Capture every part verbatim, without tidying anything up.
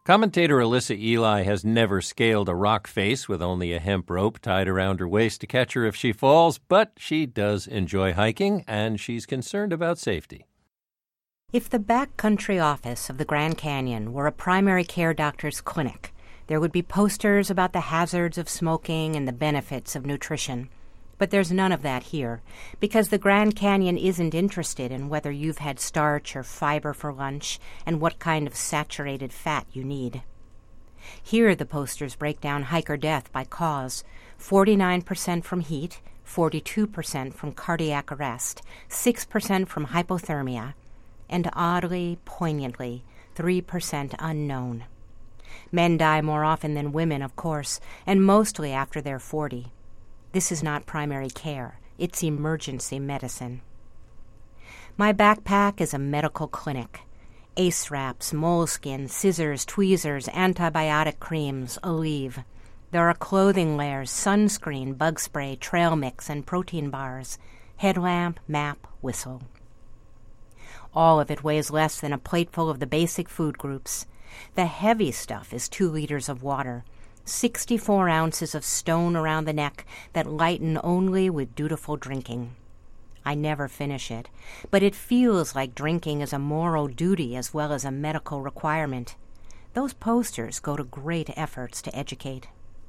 Commentator Alyssa Ely has never scaled a rock face with only a hemp rope tied around her waist to catch her if she falls, but she does enjoy hiking, and she's concerned about safety. If the backcountry office of the Grand Canyon were a primary care doctor's clinic, there would be posters about the hazards of smoking and the benefits of nutrition. But there's none of that here, because the Grand Canyon isn't interested in whether you've had starch or fiber for lunch and what kind of saturated fat you need. Here the posters break down hiker death by cause: forty-nine percent from heat, forty-two percent from cardiac arrest, six percent from hypothermia, and oddly, poignantly, three percent unknown. Men die more often than women, of course, and mostly after they're forty. This is not primary care. It's emergency medicine. My backpack is a medical clinic. Ace wraps, moleskin, scissors, tweezers, antibiotic creams, Aleve. There are clothing layers, sunscreen, bug spray, trail mix, and protein bars. Headlamp, map, whistle. All of it weighs less than a plateful of the basic food groups. The heavy stuff is two liters of water, sixty-four ounces of stone around the neck that lighten only with dutiful drinking. I never finish it, but it feels like drinking is a moral duty as well as a medical requirement. Those posters go to great efforts to educate.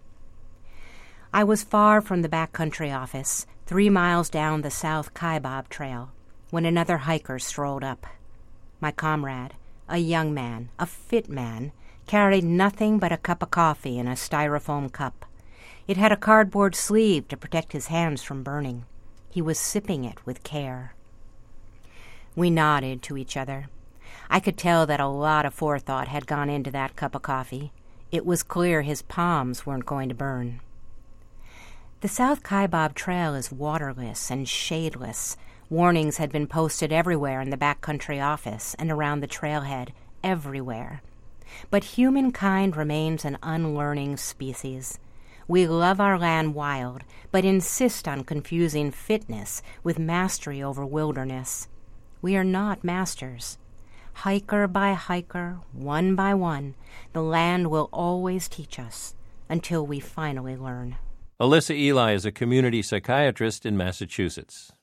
I was far from the backcountry office, three miles down the South Kaibab Trail, when another hiker strolled up. My comrade, a young man, a fit man, carried nothing but a cup of coffee in a styrofoam cup. It had a cardboard sleeve to protect his hands from burning. He was sipping it with care. We nodded to each other. I could tell that a lot of forethought had gone into that cup of coffee. It was clear his palms weren't going to burn. The South Kaibab Trail is waterless and shadeless. Warnings had been posted everywhere in the backcountry office and around the trailhead, everywhere. But humankind remains an unlearning species. We love our land wild, but insist on confusing fitness with mastery over wilderness. We are not masters. Hiker by hiker, one by one, the land will always teach us until we finally learn. Alyssa Ely is a community psychiatrist in Massachusetts.